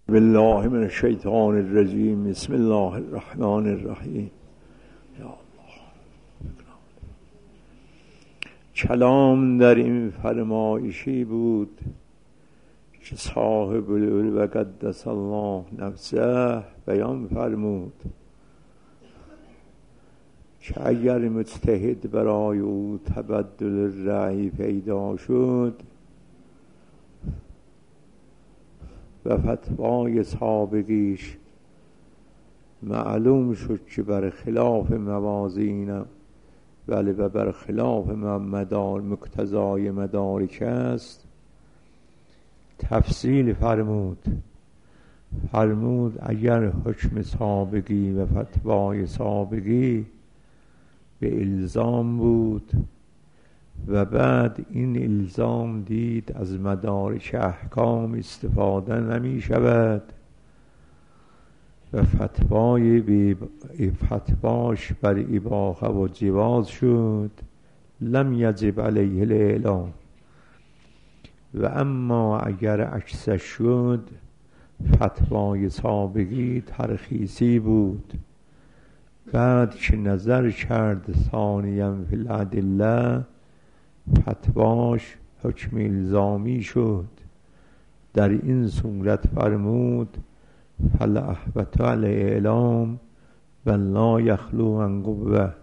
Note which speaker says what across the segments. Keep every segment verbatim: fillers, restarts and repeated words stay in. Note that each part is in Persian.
Speaker 1: بالله من الشیطان الرجیم. بسم الله الرحمن الرحیم. یا الله. کلام در این فرمایشی بود که صاحب العلو و قدس الله نفسه بیان فرمود که اگر مجتهد برای او تبدل رأی پیدا شد و فتوای سابقیش معلوم شد که بر خلاف موازین ولی و بر خلاف مدار مقتضای مدارک است، تفصیل فرمود فرمود اگر حکم سابقی و فتوای سابقی به الزام بود و بعد این الزام دید از مدارک احکام استفاده نمی شود و فتوای بی فتواش بر اباحه و جواز شد، لم یجب علیه الاعلام. و اما اگر عکسش شد، فتوای سابقی ترخیصی بود، بعد که نظر کرد ثانیاً فی الادله، فتواش حکم الزامی شد. در این صورت فرمود فالاحوط الاعلام و لا یخلو عن قوه.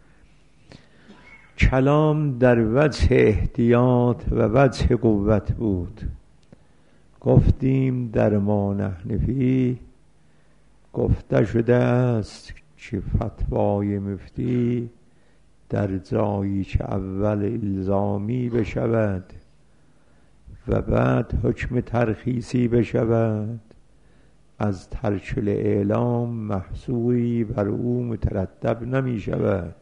Speaker 1: کلام در وجه احتیاط و وجه قوت بود. گفتیم در ما نحن فیه گفته شده است که فتوای مفتی در جایی که اول الزامی بشود و بعد حکم ترخیصی بشود، از ترک الاعلام محصولی بر او مترتب نمی شود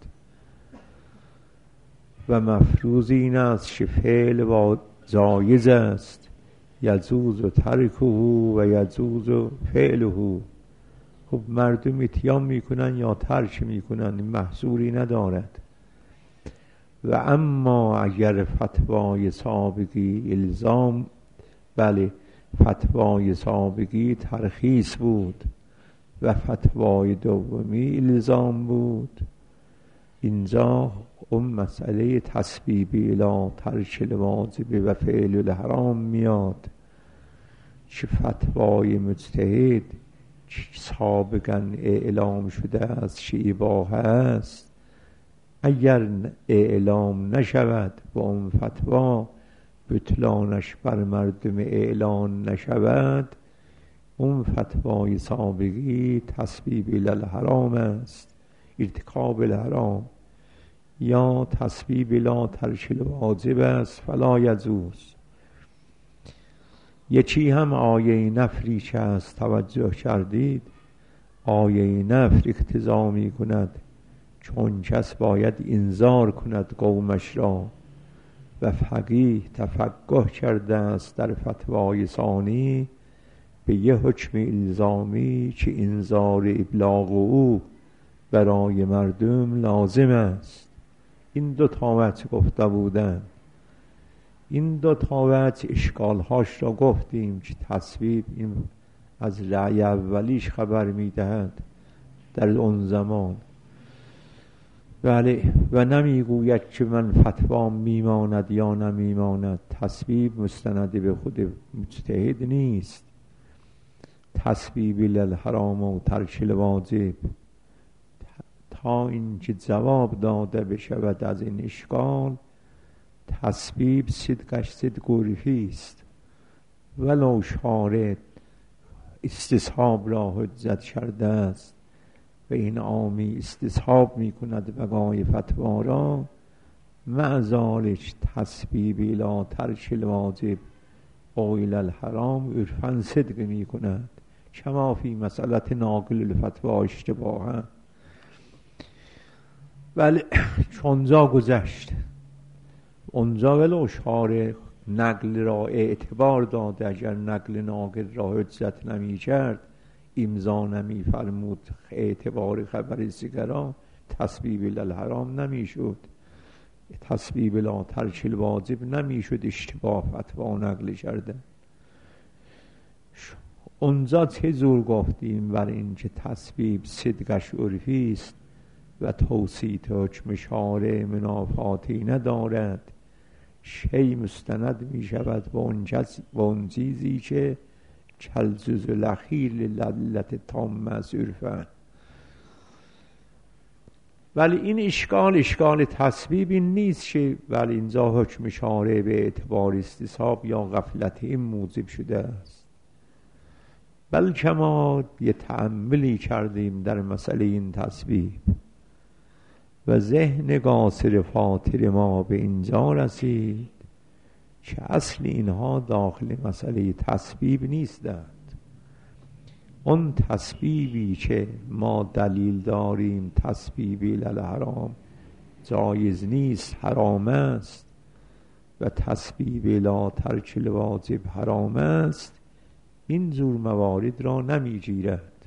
Speaker 1: و مفروض این است که فعل و جایز است، یجوز ترکه و یجوز فعله. خب مردم اتیان میکنن یا ترک میکنن، محصولی ندارد. و اما اگر فتوای سابقی الزام بله فتوای سابقی ترخیص بود و فتوای دومی الزام بود، اینجا اون مسئله تسبیبی الی ترک الواجب و فعل الحرام میاد که فتوای مجتهد سابقا اعلام شده است که اباحه است، اگر اعلام نشود و اون فتوا بطلانش بر مردم اعلان نشود، اون فتوای سابقی تسبیب الی الحرام است، ارتکاب الحرام، یا تسبیب الی ترک الواجب است، فلا یجوز. یکی هم آیه نفری که از توجه کردید، آیه نفر اقتضا می کند چون کس باید انذار کند قومش را و فقیه تفقه کرده است در فتوای ثانی به یه حکم الزامی که انذار ابلاغ او برای مردم لازم است. این دو تا وجه گفته بودن. این دو تا وجه اشکالهاش را گفتیم که تصویب این از رأی اولیش خبر میدهد در اون زمان، بله، و نمیگوید که من فتوام میماند یا نمیماند. تصویب مستند به خود مجتهد نیست. تصویب للحرام و ترک الواجب تا اینکه جواب داده بشود از این اشکال، تصویب صدقش صدق عرفی است، ولو شارع استصحاب را حجت کرده است و این عامی استصحاب می کند بقای فتوا را، مع ذالک تصویب الی ترک الواجب و الی الحرام عرفاً صدق می کند، کما فی مسئله ناقل الفتوا اشتباها. ولی چونجا گذشت، اونجا ولو شارع نقل را اعتبار داده، اگر نقل ناقل را حجت نمی کرد، امضا نمی فرمود، اعتبار خبر دیگران، تصویب الی الحرام نمی شد، تصویب الی ترک الواجب نمی شد، اشتباه فتوا نقل کرده. اونجا چه زور گفتیم بر این که تسبیب صدقش عرفی است و توصیت حکم شارع منافاتی ندارد، شی مستند می شود به اون چیزی که کالجزء الاخیر للعلت تامة از عرفه. ولی این اشکال اشکال تسبیب این نیست که ولی اینجا حکم شارع به اعتبار استصحاب یا غفلت این موجب شده است، بلکه ما یه تأملی کردیم در مسئله این تسبیب و ذهن قاصر فاطر ما به اینجا رسید که اصل اینها داخل مسئله تسبیب نیستند. اون تسبیبی که ما دلیل داریم تسبیبی للحرام جایز نیست، حرام است، و تسبیب لا ترک الواجب حرام است، این جور موارد را نمی گیرد.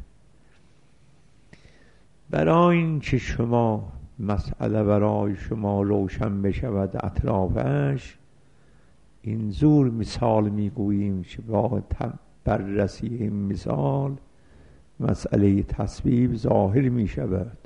Speaker 1: برای این که شما مسئله برای شما روشن بشود اطرافش، این زور مثال میگوییم که با بررسی این مثال مسئله تسبیب ظاهر می شود.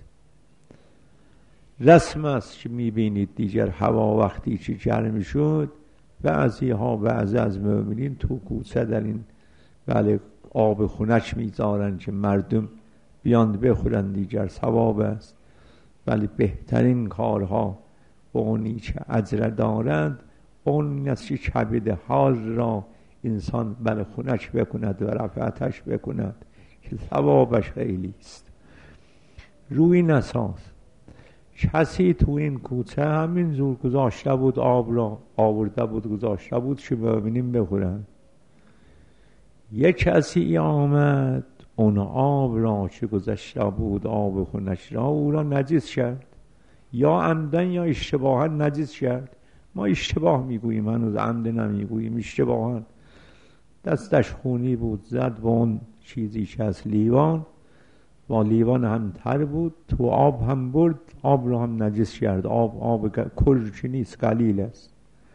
Speaker 1: رسم است که می بینید دیگر هوا وقتی که گرم شد بعضی ها بعضی از مؤمنین تو کوچه در این بله آب خنک میذارن که مردم بیاند بخورن، دیگر ثواب است. ولی بهترین کارها اونی که اجر دارند اون است که کبد حال را انسان بله خنک بکند و رفعتش بکند که ثوابش خیلی است. روی این اساس کسی تو این کوچه همین زور گذاشته بود، آب را آورده بود گذاشته بود که ببینیم بخورن. یک کسی آمد اون آب را که گذاشته بود آب خنک را او را نجس کرد، یا عمدن یا اشتباها نجس کرد. ما اشتباه میگوییم، هنوز عمد نمیگوییم، اشتباها. دستش خونی بود زد به اون چیزی که از لیوان، با لیوان هم تر بود، تو آب هم برد، آب را هم نجس کرد. آب آب کل که نیست، قلیل است.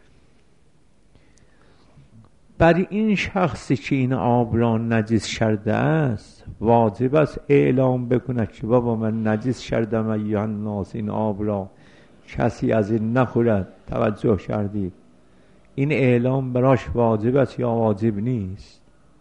Speaker 1: برای این شخصی که این آب را نجس کرده است واجب است اعلام بکند که بابا من نجس کردم ایها الناس، این آب را کسی از این نخورد. توجه کردید؟ این اعلام براش واجب است یا واجب نیست؟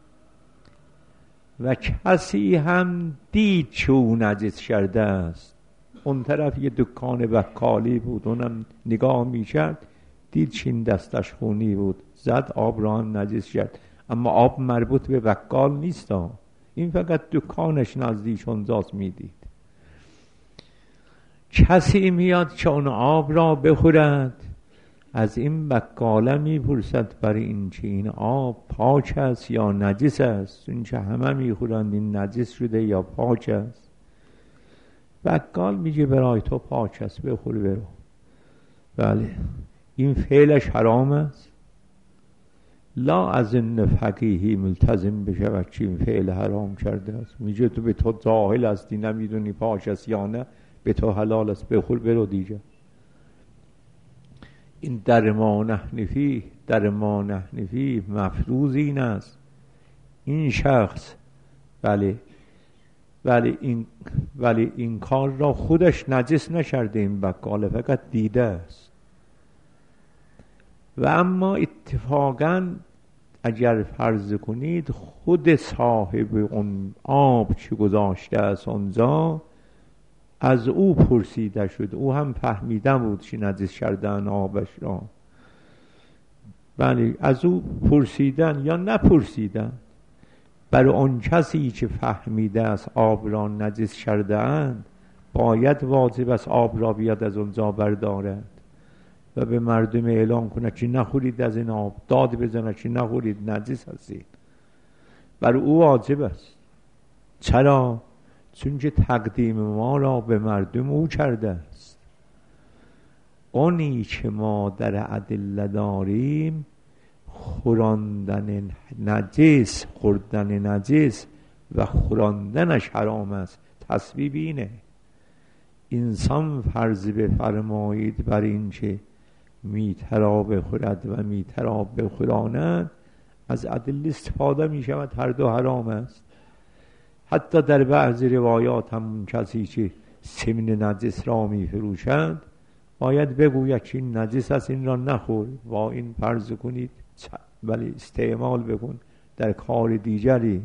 Speaker 1: و کسی هم دید که او نجس کرده است، اون طرف یه دکان بقالی بود، اونم نگاه میکرد دید چین دستش خونی بود، زد آب را هم نجس کرد. اما آب مربوط به بقال نیست ها. این فقط دکانش نزدیک اونجاست میدید. کسی میاد که اون آب را بخورد، از این بقاله میپرسد برای این که این آب پاک است یا نجس است، این که همه میخورند این نجس شده یا پاک است. بقال میگه برای تو پاک است، بخور برو. بله این فعلش حرام است. لا از این فقیهی ملتزم بشود که این فعل حرام کرده است. میگه تو به تو جاهل هستی، نمیدونی پاک است یا نه، به تو حلال است، بخور برو دیگه. این در ما نحن فیه، در ما نحن فیه مفروض این است. این شخص بله ولی این ولی این کار را خودش نجس نکرده، این بقاله فقط دیده است. و اما اتفاقاً اگر فرض کنید خود صاحب اون آب چه گذاشته است اونجا، از او پرسیده شد، او هم فهمیده بود که نجس کردن آبش را. بله از او پرسیدن یا نپرسیدن، برای اون کسی که فهمیده است آب را نجس کرده اند باید واجب است آب را بیاد از اونجا بردارد و به مردم اعلام کنه که نخورید از این آب، داد بزنه که نخورید نجس هستید. برای او واجب است. چرا؟ چون که تقدیم ما را به مردم او کرده است. اونی که ما در ادله داریم خوراندن نجس، خوردن نجس و خوراندنش حرام است. تسبیب اینه. انسان فرض بفرمایید بر این که میترا بخورد و میترا بخوراند، از ادله استفاده می شود، هر دو حرام است. حتی در بعضی روایات هم کسی که سمن نجس را می فروشند باید بگوید که این نجس است، این را نخور، با این فرض کنید ولی استعمال بکن در کار دیگری.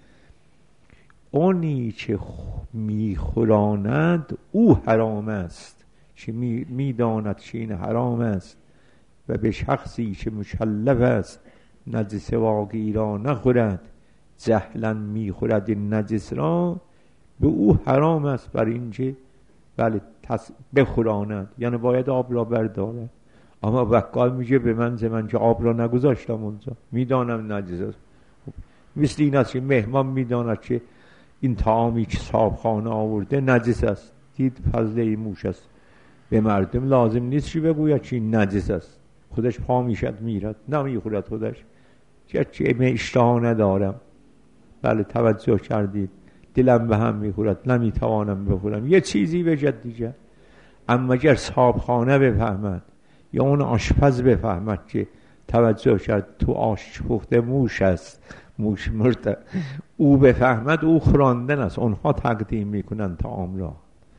Speaker 1: اونی که میخوراند او حرام است، که میداند که این حرام است و به شخصی که مکلف است نجس واقعی را نخورد، جهلا میخورد این نجس را، به او حرام است بر اینکه بله بخوراند، یعنی باید آب را بردارد. اما بقال میگه به من زمن که آب را نگذاشتم اونجا، میدانم نجس است. مثل این است که مهمان میداند که این طعامی که صاحبخانه آورده نجس است، دید فضله موش است، به مردم لازم نیست که بگوید که این نجس است، خودش پا میشد میرد، نمیخورد خودش، چه چه اشتها ندارم، بله توجه کردید، دلم به هم میخورد، نمیتوانم بخورم، یه چیزی بجد دیگه. اما اگر صاحبخانه بفهمد یا اون آشپز بفهمد که توجه کرد تو آش پخته موش است، موش مرده، او بفهمد او خوراندن است، اونها تقدیم میکنن طعام را.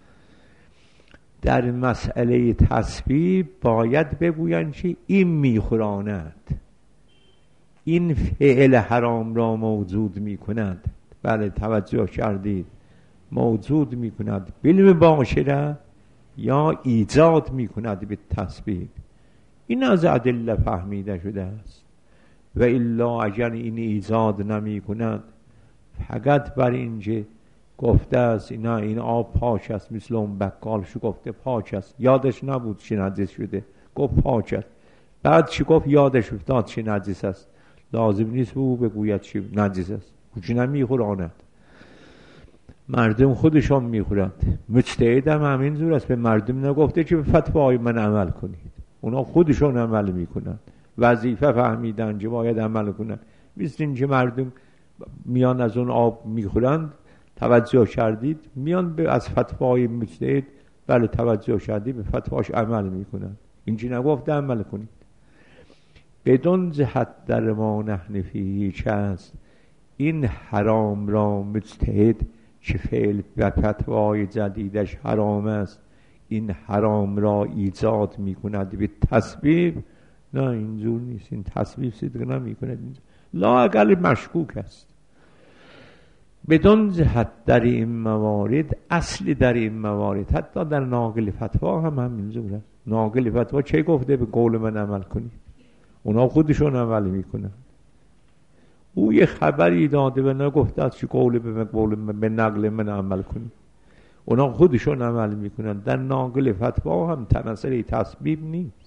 Speaker 1: در مسئله تسبیح باید بگویند که این میخوراند، این فعل حرام را موجود میکند، بله توجه کردید، موجود میکند بالمباشره یا ایجاد میکند به تسبیح. این از ادله فهمیده شده است. و الا اگر این ایجاد نمی کند، فقط بر اینکه گفته است نه این آب پاک است، مثل اون بقالشو گفته پاک است، یادش نبود چه نجس شده، گفت پاک است، بعد چی گفت یادش افتاد چه نجس است، لازم نیست او بگوید چه نجس است، چه نمیخوراند، مردم خودشان میخورند. مجتهد هم همین جور است، به مردم نگفته که به فتوای من عمل کنید، اونا خودشان عمل میکنند، وظیفه فهمیدن که باید عمل کنند. مثل این که مردم میان از اون آب میخورند، توجه کردید، میان به از فتوای مجتهد بله توجه کردید به فتواش عمل میکنند، اینجا نگفته عمل کنید. بدون جهت در ما نحن فیه چه است، این حرام را مجتهد که فعل و فتوای جدیدش حرام است، این حرام را ایجاد میکند به تسبیح، نه اینجور نیست، این تسبیح صدق نمی کند، لااقل مشکوک است. بدون جهت در این موارد، اصل در این موارد، حتی در ناقل فتوا هم همینجور است. ناقل فتوا چه گفته؟ به قول من عمل کنید، اونا خودشون عمل میکنن. او یه خبری داده و نگفته است که قول به قول من، به نقل من عمل کنید، اونا خودشون عمل میکنن. در ناقل فتوا هم تناسل تسبیح نیست.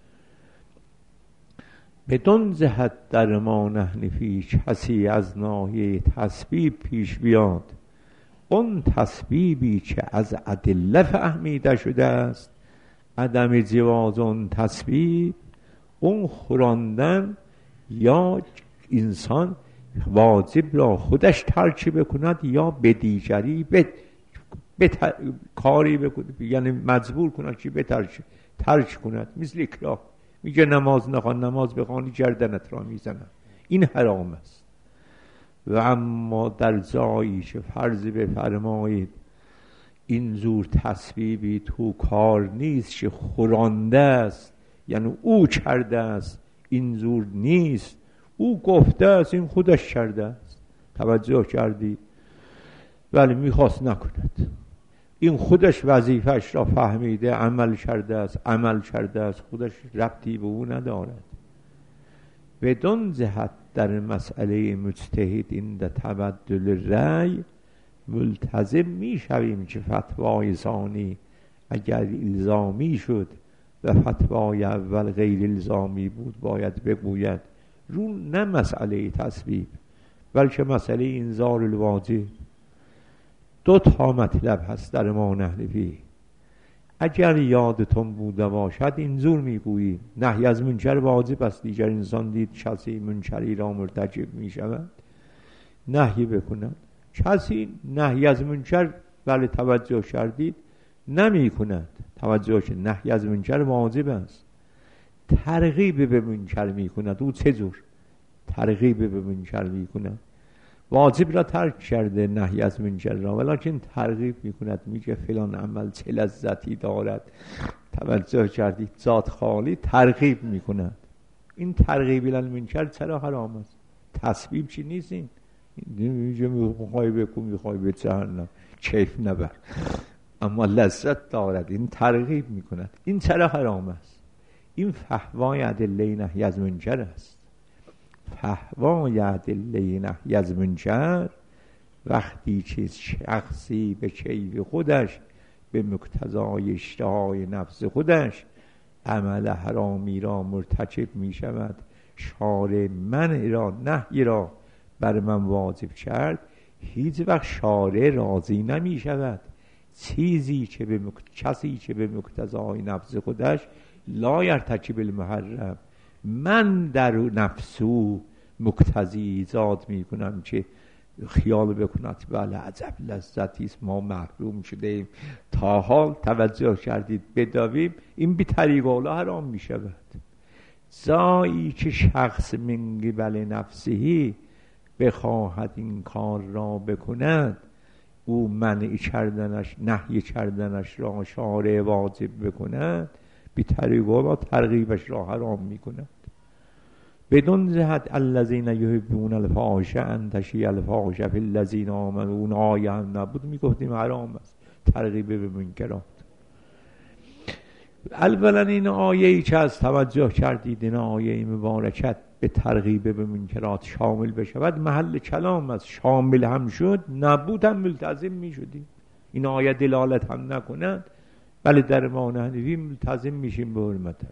Speaker 1: بدون جهت در ما نحن فیه، کسی از ناحیه تسبیح پیش بیاد، اون تسبیحی که از ادله فهمیده شده است عدم جواز اون تسبیح، اون خوراندن یا انسان واجب را خودش ترک بکند یا به دیگری به بتر... کاری بکند، یعنی مجبور کند که بترک ترک کند. مثل اکراه، میگه نماز نخوان، نماز بخوانی گردنت را میزنن، این حرام است. و اما در جایی که فرض بفرمایید این زور تسبیبی تو کار نیست که خورانده است، یعنی او کرده است، این زور نیست، او گفته است، این خودش کرده است، توجه کردی؟ ولی میخواست نکند، این خودش وظیفش را فهمیده، عمل کرده است، عمل کرده است، خودش ربطی به او ندارد. بدون جهت در مسئله مجتهد این در تبدل رأی ملتزم می شویم که فتوای ثانی اگر الزامی شد و فتوای اول غیر الزامی بود باید بگوید، رو نه مسئله تسبیح بلکه مسئله انذار الواجب. دو تا مطلب هست در ما نحن فیه. اگر یادتون بوده باشد اینجور میگویی نهی از منکر واجب است، دیگر انسان دید کسی منکری را مرتکب می شود نهی بکند، کسی نهی از منکر ولی توجه کردید نمی کند، توجه شد نهی از منکر واجب است، ترغیب به منکر می کند، او چه جور؟ ترغیب به منکر میکند. واجب را ترک کرده، نهی از منکر را، ولیکن ترغیب میکند، میگه فلان عمل چه لذتی دارد. توجه کردید؟ ذات خالی ترغیب میکند. این ترغیب الی المنکر چرا حرام است؟ تسبیب چی نیست؟ این میگه میخوای بکن، میخوای به جهنم، کیف نبر، اما لذت دارد. این ترغیب میکند. این چرا حرام است؟ این فحوای ادله نهی از منکر است. فحوای ادله نهی از منکر وقتی که شخصی به کیف خودش، به مقتضای اشتهای نفس خودش عمل حرامی را مرتکب می شود، شارع منع را، نهی را بر من واجب کرد، هیچ وقت شارع راضی نمی شود. چیزی که به مقت... کسی که به مقتضای نفس خودش لا یرتکب المحرم، من در نفسو مقتضی ایجاد می کنم که خیال بکند بله عجب لذتی است، ما محروم شده ایم تا حال. توجه کردید؟ بدویم این بی طریق اولا حرام می شود. زایی که شخص من قبل نفسهی بخواهد این کار را بکند، او منع کردنش، نهی کردنش را شارع واجب بکند، بی طریق اولا ترغیبش را حرام می کند. بدون جهت الذین یحبون الفاحشه ان تشیع الفاحشه فی الذین آمنوا، اون آیه هم نبود میگفتیم حرام است ترغیب به منکرات. اولا این آیه ای که از توجه کردید، این آیه مبارکت به ترغیب به منکرات شامل بشود، محل کلام است. شامل هم شد، نبود هم ملتزم میشدیم. این آیه دلالت هم نکند، ولی در ما نحنفی ملتزم میشیم به حرمتش.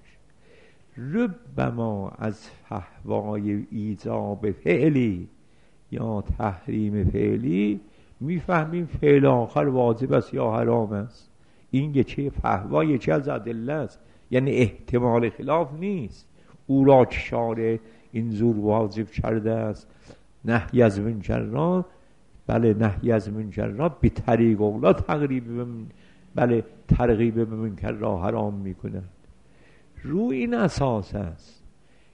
Speaker 1: ربما از فحوای ایجاب فعلی یا تحریم فعلی میفهمیم فعل آخر واجب است یا حرام است. این یکی فحوا، یکی از ادله است، یعنی احتمال خلاف نیست. او را که شارع اینجور واجب کرده است نهی از منکر را، بله نهی از منکر را به طریق اولا ترغیب به بله ترغیب به منکر را حرام میکنه. روی این اساس است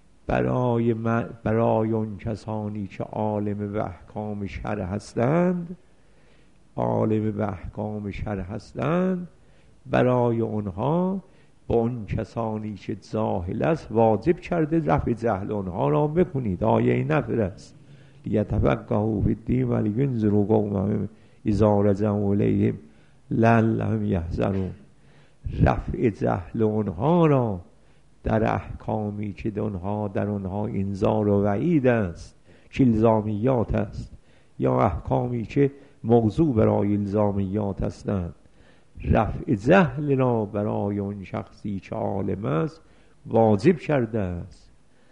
Speaker 1: برای برای اون کسانی که عالم به احکام شرع هستند، عالم به احکام شرع هستند، برای اونها با اون کسانی که جاهل است واجب کرده رفع جهل اونها را بکنید. آیه نفر است لیتفقهوا فی الدین ولینذروا قومهم اذا رجعوا الیهم لعلهم یحذرون. رفع جهل اونها را در احکامی که اونها در اونها انذار و وعید است، که الزامیات است، یا احکامی که موضوع برای الزامیات هستند، رفع جهل را برای اون شخصی که عالم است واجب کرده است.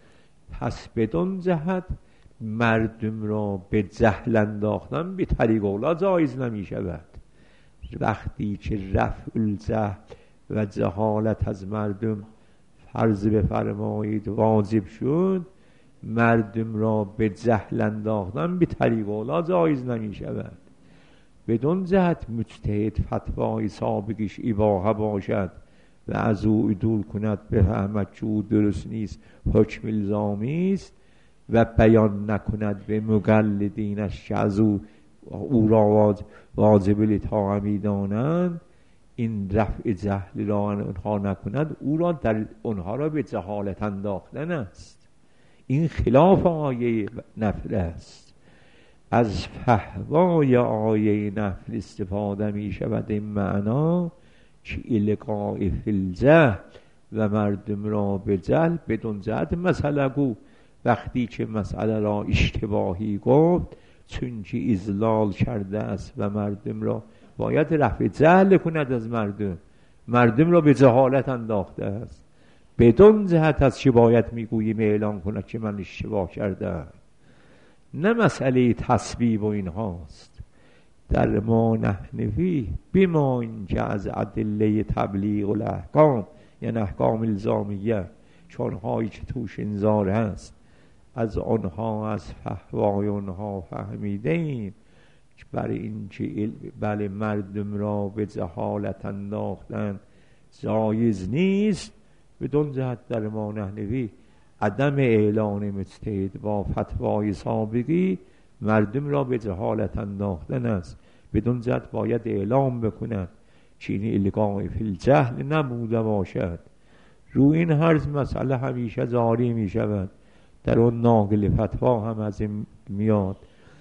Speaker 1: پس بدون جهت مردم را به جهل انداختن به طریق اولا جایز نمی شود. وقتی که رفع الجهل و جهالت از مردم فرض بفرمایید واجب شد، مردم را به جهل انداختن به طریق اولا جایز نمی شود. بدون جهت مجتهد فتوای سابقش اباحه باشد و از او عدول کند بفهمد که او درست نیست، حکم الزامی است، و بیان نکند به مقلدینش که از او او را واجب الاطاعه می‌دانند، این رفع جهل را اونها نکند، او را در اونها را به جهالت انداختن است. این خلاف آیه نفل است. از فحوای آیه نفل استفاده می شود این معنا که القاء فی الجهل و مردم را به جهل بدون جهت مسئله گو. وقتی که مسئله را اشتباهی گفت چون که اضلال کرده است و مردم را باید رفع جهل کند از مردم، مردم را به جهالت انداخته است. بدون جهت از چه باید میگوییم اعلان کند که من اشتباه کردم، نه مسئله تسبیب و این هاست. در ما نحنفی بما اینکه از ادله تبلیغ الاحکام یعنی احکام الزامیه چون هایی که توش انذار هست، از آنها از فحوای آنها فهمیده ایم که برای اینکه بله مردم را به جهالت انداختن جایز نیست. بدون جهت در ما نحنفی عدم اعلان مجتهد با فتوای سابقی مردم را به جهالت انداختن است. بدون جهت باید اعلام بکند چینی القاء فی الجهل نبوده باشد. روی این هر مسئله همیشه جاری می شود. در اون ناقل فتوا هم از این میاد.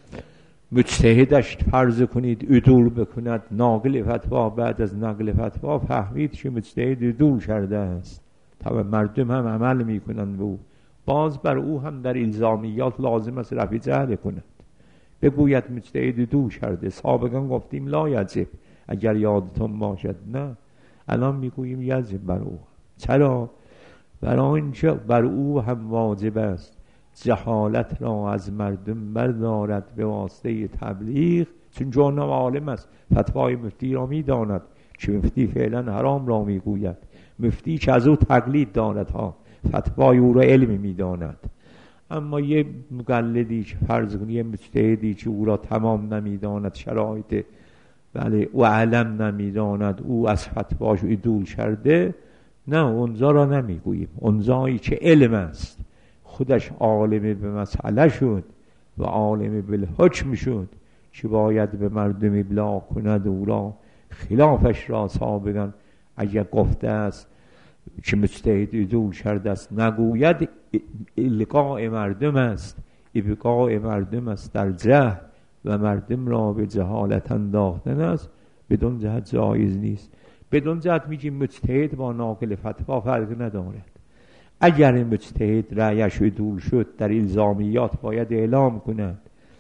Speaker 1: مجتهدش فرض کنید عدول بکند، ناقل فتوا بعد از نقل فتوا فهمید که مجتهد عدول کرده است، طبعا مردم هم عمل میکنند به او. باز بر او هم در الزامیات لازم است رفع جهل کند، بگوید مجتهد عدول کرده. سابقا گفتیم لا یجب، اگر یادتون باشد. نه، الان میگوییم یجب بر او. چرا؟ برای اینکه بر او هم واجب است جهالت را از مردم بردارد به واسطه تبلیغ، چون جانم عالم است، فتوای مفتی را میداند که مفتی فعلا حرام را میگوید، مفتی که از او تقلید دارد ها، فتوای او را علم میداند. اما یه مقلدی که فرض کنی، یه مجتهدی که او را تمام نمیداند، شرایط بله او علم نمیداند، او از فتواش عدول کرده، نه اونجا را نمیگوییم. اونجایی که علم است، خودش عالم به مسئله شد و عالم بالحکم شد که باید به مردم ابلاغ کند، او را خلافش را سابقا اگر گفته است که مجتهد عدول کرده است نگوید، القاء مردم است، ابقاء مردم است در جهل و مردم را به جهالت انداختن است. بدون جهت جایز نیست. بدون جهت میگیم مجتهد با ناقل فتوا فرق ندارد. اگر مجتهد رأیش عدول شد در الزامیات باید اعلام کند.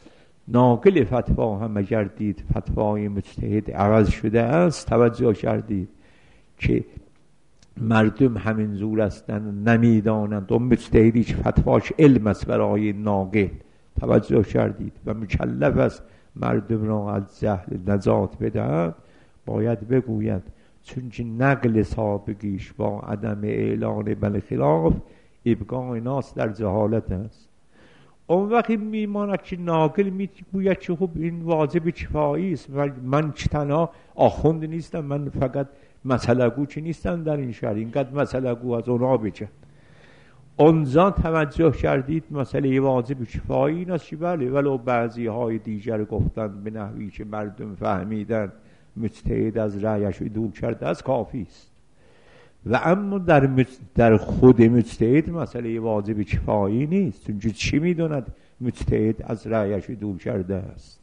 Speaker 1: ناقل فتوا هم اگر دید فتوای مجتهد عوض شده است، توجه کردید که مردم همین زور هستند نمیدانند، اون مجتهدی که فتواش علم است برای ناقل، توجه کردید، و مکلف است مردم را از جهل نجات بدهد، باید بگوید. چون که نقل سابقیش با عدم اعلان بل خلاف ابقاء ناس در جهالت است. اون وقتی میماند که ناقل میگوید که خب این واجب کفایی است، من تنها آخوند نیستم، من فقط مسئله گو چی نیستم در این شهر، اینقدر مسئله گو از اونا بچن. اونجا توجه کردید مسئله واجب کفایی این است که بله ولو بعضی های دیگر گفتن به نحوی که مردم فهمیدن مجتهد از رأیش عدول کرده است، کافی است. و اما در, مج... در خود مجتهد مسئله واجب کفایی نیست، چون چی میدوند مجتهد از رأیش عدول کرده است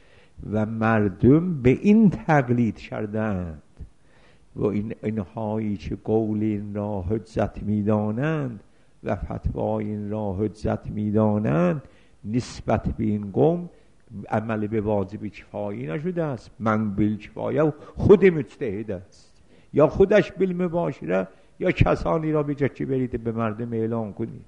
Speaker 1: و مردم به این تقلید کردند و این اینهایی که قول این را حجت میدانند و فتوای این را حجت میدانند، نسبت به این قوم عمل به واجب کفایی نشده است. من بالکفایه خود مجتهد است، یا خودش بالمباشره یا کسانی را به جچه برید به مردم اعلام کنید.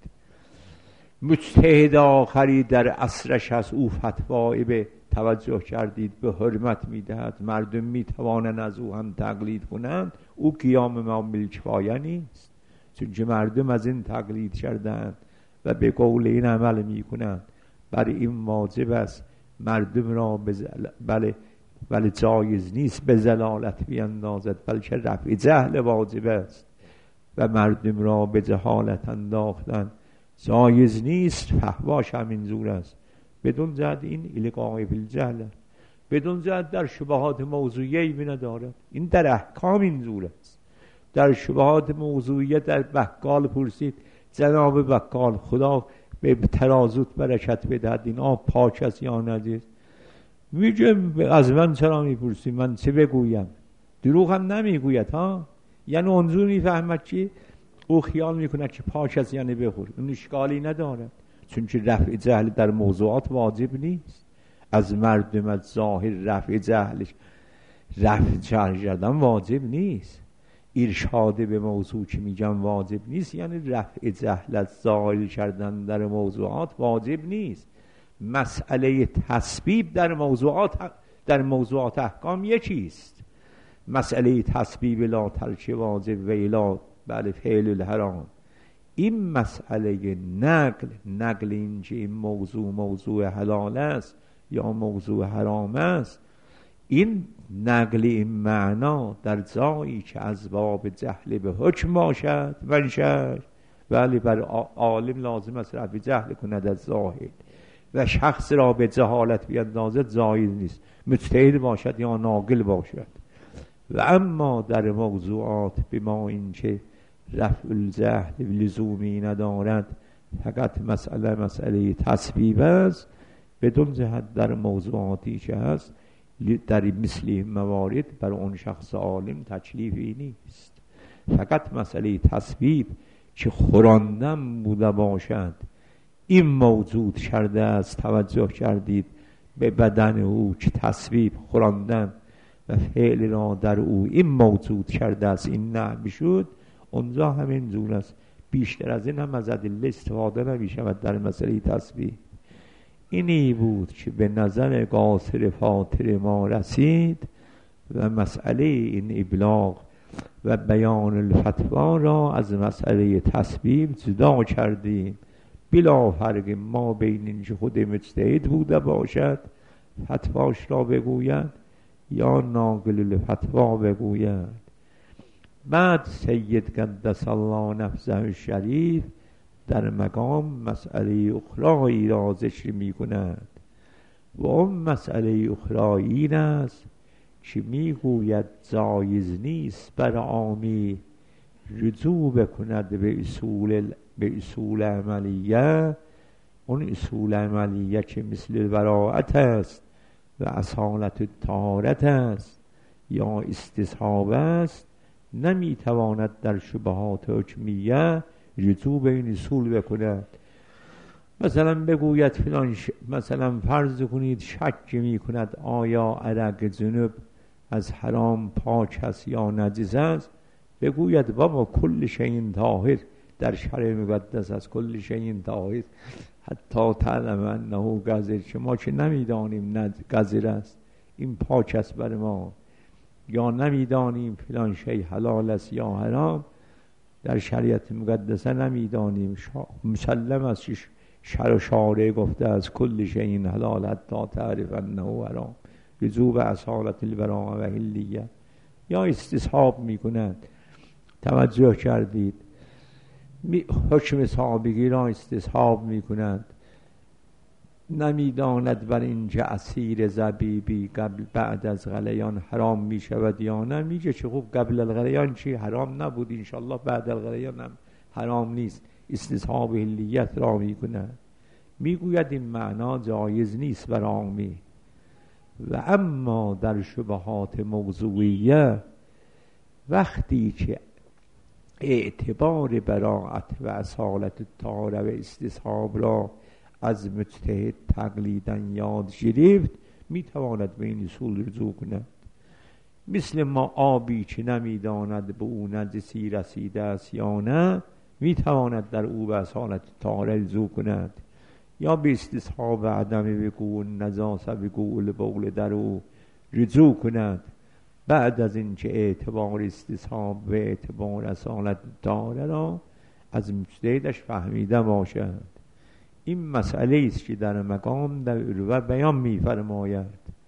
Speaker 1: مجتهد آخری در عصرش از او فتوای به توجه کردید به حرمت میدهد، مردم میتوانند از او هم تقلید کنند، او قیام ما بالکفایه نیست، چون که مردم از این تقلید کردند و به قول این عمل میکنند. برای این واجب است مردم را بزل... بله ولی جایز نیست به زلالت بیندازد، بلکه رفع جهل واجب است و مردم را به جهالت انداختن جایز نیست. فحواش همین زور است. بدون جهت این القاء فی الجهل، بدون جهت در شبهات موضوعی می ندارد. این در احکام این زور است. در شبهات موضوعی در بقال پرسید جناب بقال خدا به ترازوت برکت بدهد، این آب پاک است یا نجس؟ میگه از من چرا میپرسی، من چه بگویم؟ دروغ هم نمیگوید ها، یعنی اونجور میفهمد که او خیال میکند که پاک است یعنی بخور، اون اشکالی ندارد، چون که رفع جهل در موضوعات واجب نیست. از مردم از ظاهر رفع جهلش رفع جهل کردن واجب نیست. ارشاد به موضوع که میگم واجب نیست یعنی رفع جهل از ظاهر کردن در موضوعات واجب نیست. مسئله تسبیب در موضوعات در موضوعات احکام یکیست. مسئله تسبیب لا ترک واجب و الا بله فعل الحرام. این مسئله نقل نقل این که این موضوع موضوع حلال است یا موضوع حرام است، این نقل این معنا در جایی که از باب جهل به حکم باشد منشأ بله، بر عالم لازم است رفع جهل کند از زاهد و شخص را به جهالت بیندازد جایز نیست، مجتهد باشد یا ناقل باشد. و اما در موضوعات به ما این که رفع الجهل لزومی ندارد، فقط مسئله مسئله تسبیب است، بدون جهت در موضوعاتی که هست در مثل موارد بر اون شخص عالم تکلیفی نیست. فقط مسئله تسبیب که خوراندن بوده باشد این موجود کرده است، توجه کردید به بدن او که تسبیب خوراندن و فعل را در او این موجود کرده است، این نعم شد، اونجا همین جور است. بیشتر از این هم از ادله استفاده نمی شود در مسئله تسبیح. اینی بود که به نظر قاصر فاطر ما رسید و مسئله این ابلاغ و بیان الفتوا را از مسئله تسبیح جدا کردیم، بلا فرق ما بین اینکه خود مجتهد بوده باشد فتواش را بگوید یا ناقل الفتوا بگوید. بعد سید قدس الله نفسه الشریف در مقام مسئله اخرایی را ذکر می کند و اون مسئله اخرایی این است که می گوید جایز نیست بر عامی رجوع بکند به اصول به اصول عملیه، اون اصول عملیه که مثل براءت است و اصالت طهارت است یا استصحاب است، نمی تواند در شبهات حکمیه رجوع به این اصول بکند. مثلا بگوید فلان ش... مثلا فرض کنید شک می کند آیا عرق جنوب از حرام پاک است یا نجس است، بگوید بابا کل شیء طاهر، در شرع مقدس از کل شیء طاهر حتی تعلم انه قذر، شما که نمیدانیم قذر است این پاک است بر ما، یا نمیدانیم فلان شی حلال است یا حرام، در شریعت مقدسه نمیدانیم، مسلم است که شرع شارع گفته از کل شیء حلال حتی تعرف انه حرام، رجوع به اصالت البراءه و حلیه یا استصحاب میکنند. توجه کردید حکم سابقی را استصحاب میکنند، نمیداند بر اینجا اسیر زبیبی قبل بعد از غلیان حرام میشود یا نه، میگه چه خوب قبل الغلیان چی حرام نبود، انشالله بعد الغلیان هم حرام نیست، استصحاب حلیت را میکنند. میگوید این معنا جایز نیست بر عامی. و اما در شبهات موضوعیه وقتی که اعتبار براءت و اصالت طهاره و استصحاب را از مجتهد تقلیداً یاد گرفت، میتواند به این اصول رجوع کند. مثل ما آبی که نمیداند به او نجسی رسیده است یا نه، میتواند در او به اصالت طهاره رجوع کند، یا به استصحاب عدم وقوع نجاسه وقوع البول در او رجوع کند، بعد از اینکه اعتبار استصحاب و اعتبار اصالت طهاره را از مجتهدش فهمیده باشد. این مسئله است که در مقام در و بیان می‌فرماید.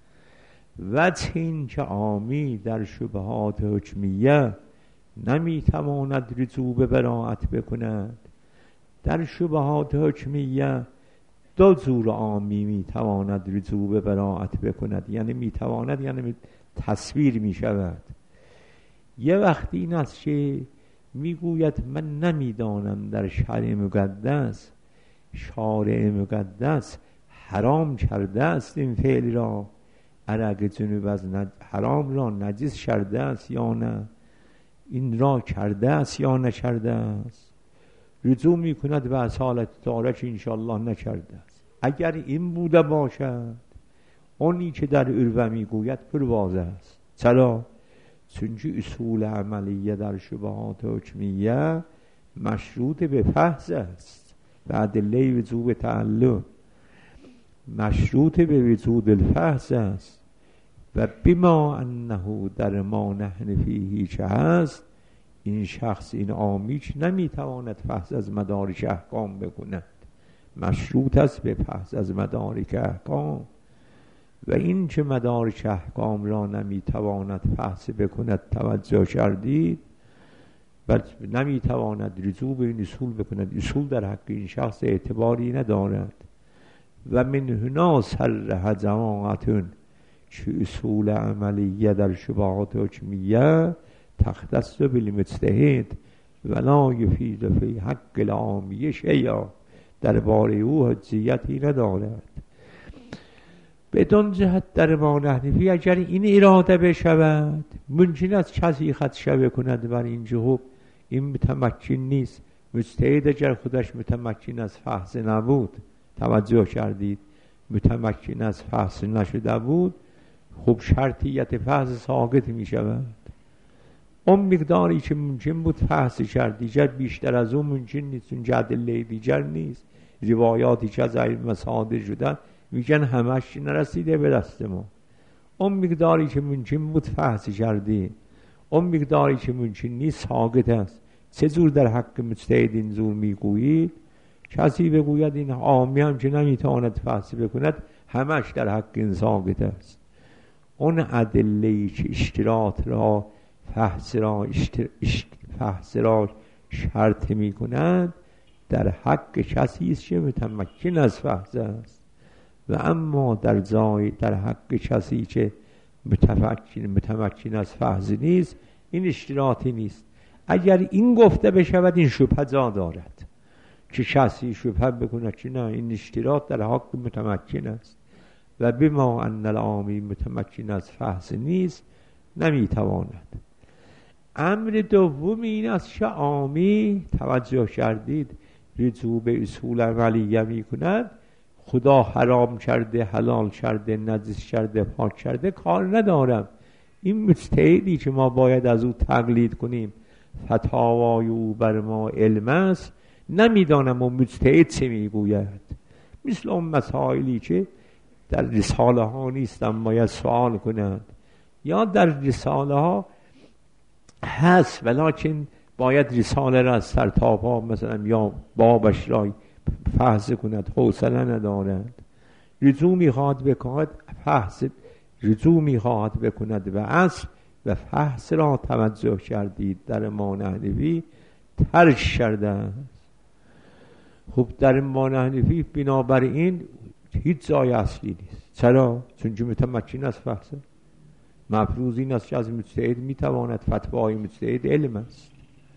Speaker 1: وجه این که عامی در شبهات حکمیه نمیتواند رجوع به براءت بکند. در شبهات حکمیه دو جور عامی میتواند رجوع به براءت بکند، یعنی میتواند یعنی تصویر میشود. یه وقتی این است که میگوید من نمیدانم در شرع مقدس شارع مقدس حرام کرده است این فعل را، عرق جنوب از نج... حرام را نجس کرده است یا نه، این را کرده است یا نکرده است، رجوع میکند به اصالت طهاره که انشاءالله نکرده است. اگر این بوده باشد اونی که در عروه میگوید پروازه است. چرا؟ چونکه اصول عملیه در شبهات حکمیه مشروط به فحص است و ادله وجوب تعلق مشروط به وجود الفحص است و بما انه در ما نحن فیه که هست، این شخص این عامیش نمیتواند فحص از مدارک احکام بکند، مشروط است به فحص از مدارک احکام. و این که مدارک احکام را نمیتواند فحص بکند، توجه کردید، بل نمیتواند رجوع به این اصول بکند. اصول در حق این شخص اعتباری ندارد. و من هنا صرح جماعتون چه اصول عملیه در شبهات حکمیه تختص بالمجتهد ولا یفید فی حق العامیه شیئا، درباره او حجیتی ندارد. بدون جهت در امام حنیفی اگر این اراده بشود ممکن است کسی خدشه کند بر این جهت این متمکن نیست. مجتهد اگر خودش متمکن از فحص نبود، توجه کردید، متمکن از فحص نشده بود، خب شرطیت فحص ساقط می شود. اون مقداری که ممکن بود فحص کرد دیگر بیشتر از اون ممکن نیست، اون ادله دیگر نیست. روایاتی که از علم صادر شدن میگن همش نرسیده به دست ما. اون مقداری که ممکن بود فحص کردی، اون مقداری که ممکن نیست ساقط است. چه جور در حق مجتهد این جور میگویید؟ کسی بگوید این عامی هم که نمیتواند فحص بکند همش در حق این ساقط است. اون ادله‌ای که اشتراط را فحص را اشتر... فحص را شرط میکنند در حق کسی است که متمکن از فحص است، و اما در جای در حق کسی که متمکن متمکن از فحص نیست این اشتراطی نیست. اگر این گفته بشود این شبهه جا دارد که کسی شبهه بکنه که نه این اشتراط در حق متمکن است و بما ان العامی متمکن از فحص نیست نمیتواند. امر دوم این است که عامی، توجه کردید، رجوع به اصول عملیه می کند، خدا حرام کرده، حلال کرده، نجس کرده، پاک کرده، کار ندارم. این مجتهدی که ما باید از او تقلید کنیم، فتاوای او بر ما علم است، نمیدانم اون مجتهد چه میگوید. مثل اون مسائلی که در رساله ها نیستن باید سوال کنند، یا در رساله ها هست ولیکن باید رساله را از سر تا پا مثلا یا بابش را فحص کند، حوصله ندارد. رجوع میخواد بکند فحص، رجوع میخواد بکند و اصل و فحص را توجه کردید در امام حنیفی ترک کرده است. خب در امام حنیفی بنابراین هیچ جای اصلی نیست. چرا؟ چون که متمکن از فحص. مفروض این است که از مجتهد میتواند، فتوای مجتهد علم است.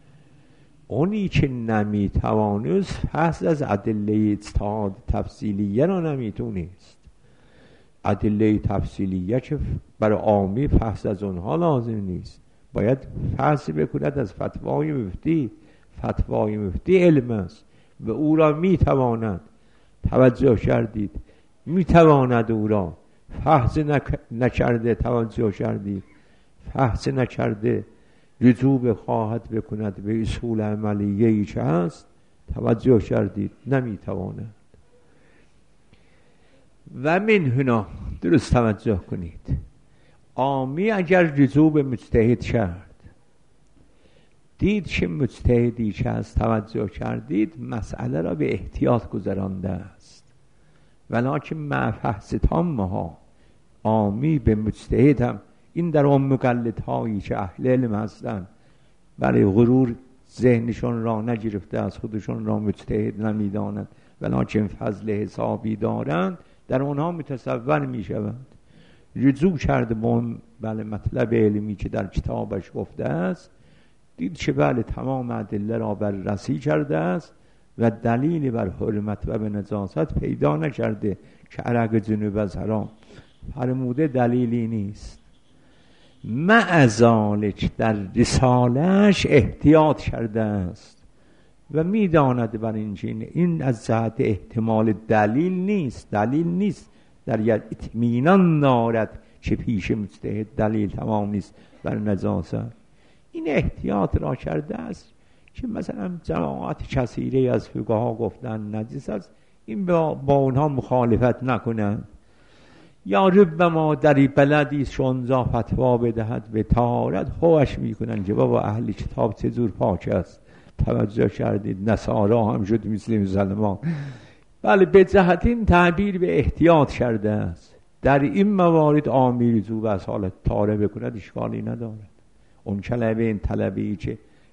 Speaker 1: اونی که نمیتوانست فحص از ادله اجتهاد تفصیلیه را نمیتونست. ادله تفصیلیه که برای عامی فحص از اونها لازم نیست، باید فحص بکند از فتوای مفتی. فتوای مفتی علم است و او را میتواند، توجه کردید، میتواند او را فحص نک... نکرده، توجه کردید، فحص نکرده رجوع بخواهد بکند به اصول عملیه‌ای که هست، توجه کردید، نمیتواند. و من هنا درست توجه کنید، عامی اگر رجوع به مجتهد کرد، دید که مجتهدی که هست، توجه کردید، مسئله را به احتیاط گذرانده است، ولکن مع فحص تامها عامی به مجتهد هم، این در اون مقلدهایی که اهل علم هستند برای غرور ذهنشون را نگرفته از خودشون را مجتهد نمیدانند ولکن فضل حسابی دارند، در اونها متصور می شوند. رجوع کرده با اون بله مطلب علمی که در کتابش گفته است، دید که بله تمام ادله را بررسی کرده است و دلیلی بر حرمت و به نجاست پیدا نکرده که عرق جنوب از حرام فرموده، دلیلی نیست. مع ذالک در رسالش احتیاط کرده است و میداند بر این چین این از جهت احتمال دلیل نیست، دلیل نیست، در یک اطمینان دارد که پیش مجتهد دلیل تمام نیست بر نجاست. این احتیاط را کرده است که مثلا جماعت کثیره از فقها گفتن نجس است، این با, با اونها مخالفت نکنند. یا ربما در بلدی شونزا فتوا بدهد به طهارت، هوش میکنن که بابا اهل کتاب چه جور پاک است. توجه کردید، نصارا هم شد مثل مسلمان. بله، به جهت این تعبیر به احتیاط کرده است. در این موارد عامی رجوع به حالت طهاره بکند اشکالی ندارد. اون کلمه این طلبی که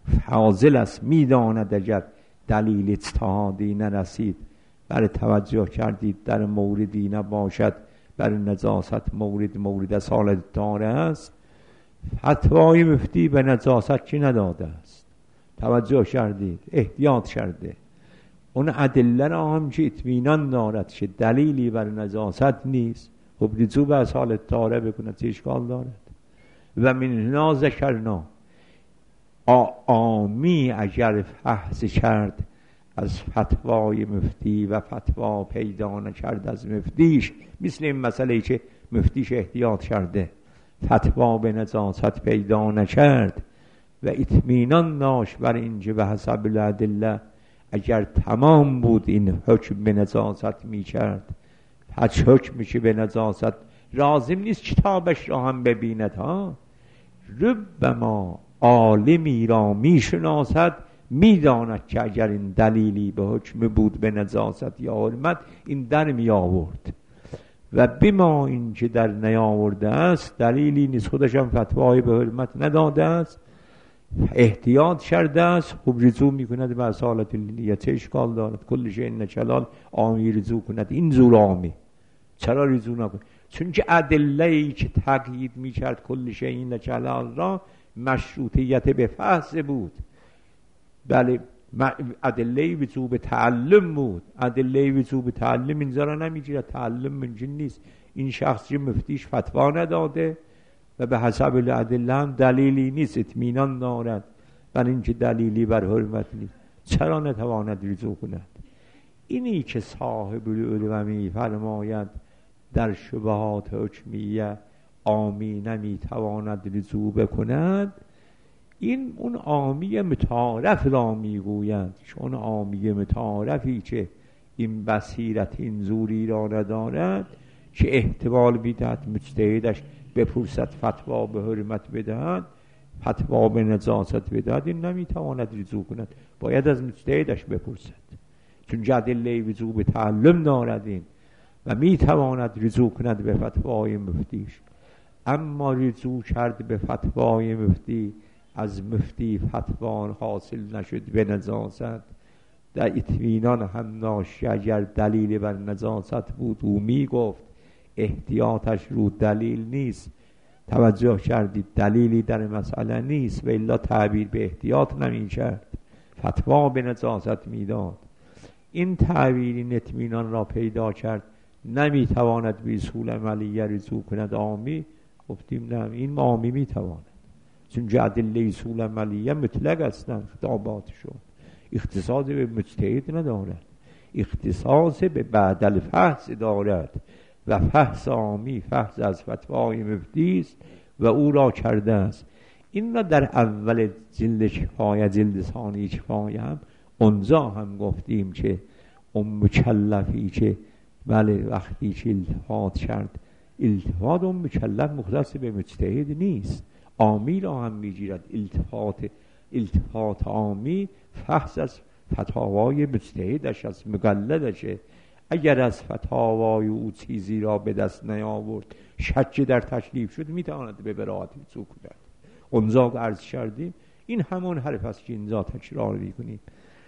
Speaker 1: فاضل است میداند اگر دلیل اجتهادی نرسید. برای توجه کردید در موردی نباشد بر نجاست مورد مورد اصالت داره است. فتوای مفتی به نجاست چی نداده است؟ توجه کردید، احتیاط کرده. اون ادله را هم که اطمینان دارد که دلیلی بر نجاست نیست، خب رجوع به اصالت داره بکنه، چه اشکال دارد؟ و من هنا ذکرنا، عامی اگر فحص کرد از فتوای مفتی و فتوا پیدا نکرد از مفتیش، مثل این مسئله که مفتیش احتیاط کرده، فتوا به نجاست پیدا نکرد و اطمینان داشت بر اینکه به حسب الادله اگر تمام بود این حکم به نجاست می کرد، هر حکمی که به نجاست لازم نیست کتابش را هم ببیند ها، ربما عالمی را می شناسد، می داند که اگر این دلیلی به حکم بود به نجاست یا حرمت این در می آورد و بما این که در نیاورده است دلیلی نیست، خودش هم فتوای به حرمت نداده است، احتیاط کرده است، خب رجوع می کند به اصالت اللیه. چه اشکال دارد؟ کل شیء نچلال عامی رجوع کند، این زور عامی چرا رجوع نکند؟ چون که ادله ای که تقیید می کرد کل شیء نچلال را مشروطیت به فحص بود. بله ادله وجوب تعلم بود، ادله وجوب تعلم اینجا را نمیگیره، تعلم منجن نیست. این شخص که مفتیش فتوا نداده و به حسب الادله هم دلیلی نیست، اطمینان دارد بر اینکه دلیلی بر حرمت نیست، چرا نتواند رجوع کند؟ اینی که صاحب العلم می فرماید در شبهات حکمیه عامی نمیتواند رجوع بکند، این اون عامی متعارف را میگویند. چون عامی متعارفی که این بصیرت این زوری را ندارد که احتمال میدهد مجتهدش بپرسد فتوا به حرمت بدهد، فتوا به نجاست بدهد، این نمیتواند رجوع کند، باید از مجتهدش بپرسد. چون ادله وجوب تعلم دارد این و میتواند رجوع کند به فتوای مفتیش. اما رجوع کرد به فتوای مفتی، از مفتی فتوا حاصل نشد به نجاست، در اطمینان هم داشت اگر دلیل بر نجاست بود او میگفت، احتیاطش رو دلیل نیست. توجه کردید دلیلی در مسئله نیست و الا تعبیر به احتیاط نمی کرد، فتوا به نجاست میداد. این تعبیر این اطمینان را پیدا کرد، نمیتواند به اصول عملیه رجوع کند عامی. گفتیم نه، این عامی میتواند، چون ادله اصول عملیه مطلق هستند، خطاباتشون اختصاص به مجتهد ندارد، اختصاص به بعد الفحص دارد و فحص عامی فحص از فتوای مفتی است و او را کرده است. این را در اول جلد کفایه، جلد ثانی کفایه هم اونجا هم گفتیم که اون مکلفی که بله وقتی که التفات کرد، التفات اون مکلف مختص به مجتهد نیست، عامی را هم میگیرد. التفات التفات عامی فحص از فتاوای مجتهدش از مقلدشه. اگر از فتاوای او چیزی را به دست نیاورد، شک در تکلیف شد، میتواند به براءت رجوع کند. اونجا عرض کردیم این همون حرف است که اینجا تکرار میکنیم.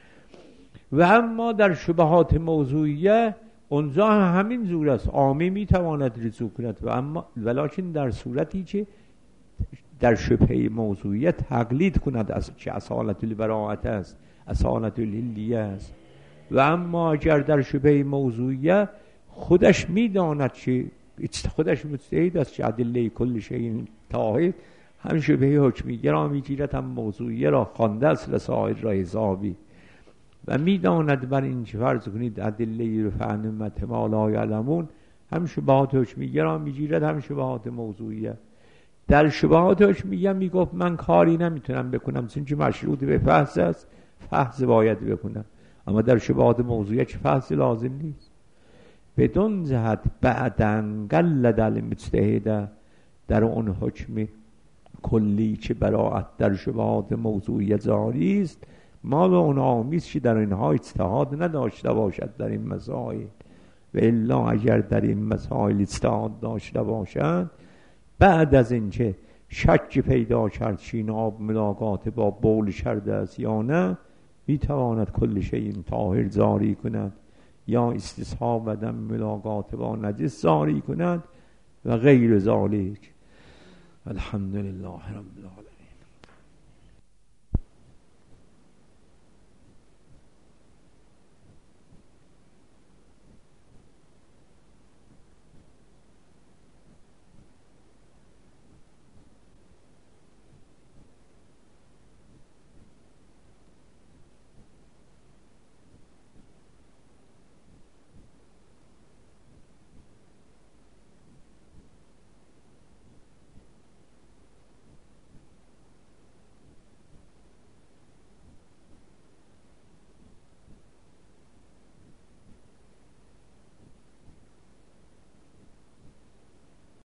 Speaker 1: و اما در شبهات موضوعیه اونجا همین زور است، عامی میتواند رجوع کند و اما ولکن در صورتی که در شبهه موضوعیه تقلید کند از که اصالت البراءت است، اصالت الحلیه است. و اما اگر در شبهه موضوعیه خودش میداند که خودش مجتهد است که ادله کل شیء طاهر، هم شبهه حکمیه را میگیرد هم موضوعیه را خوانده است لسائر را حسابی و میداند بر این که فرض کنید ادله رو فهمت ما لا یعلمون، هم شبهات حکمیه را میگیرد هم شبهات موضوعیه. در شبهات حکمیه میگفت من کاری نمیتونم بکنم چون که مشروط به فحص است، فحص باید بکنم. اما در شبهات موضوعیه که فحص لازم نیست. بدون جهت بعدن قلد المجتهد، در اون حکم کلی که براءت در شبهات موضوعیه جاری است، ما به اون آمیز که در اینها اجتهاد نداشته باشد در این مسائل، و الا اگر در این مسائل اجتهاد داشته باشد، بعد از اینکه شکی پیدا کرد شین آب ملاقات با بول کرده است یا نه، میتواند کل شیء طاهر زاری کند یا استصحاب دم ملاقات با نجس زاری کند و غیر ذالک. الحمدلله رب العالمین.